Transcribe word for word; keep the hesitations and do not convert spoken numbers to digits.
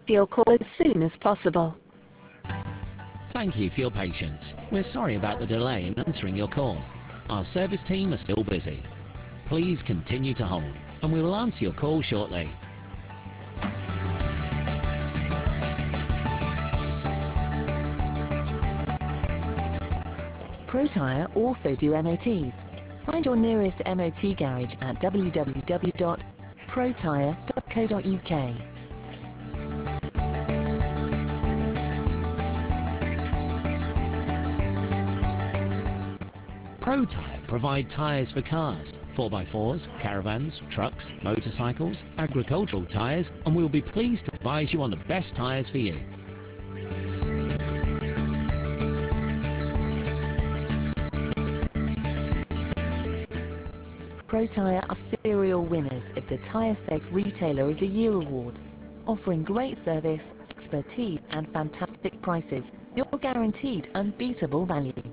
answer your call as soon as possible. Thank you for your patience. We're sorry about the delay in answering your call. Our service team are still busy. Please continue to hold, and we will answer your call shortly. Pro Tyre also do M O Ts. Find your nearest M O T garage at w w w dot pro tyre dot co dot u k. Pro Tyre provide tyres for cars, four by fours, caravans, trucks, motorcycles, agricultural tyres, and we'll be pleased to advise you on the best tyres for you. Pro Tyre are serial winners of the Tyre Safe Retailer of the Year award. Offering great service, expertise and fantastic prices, you're guaranteed unbeatable value.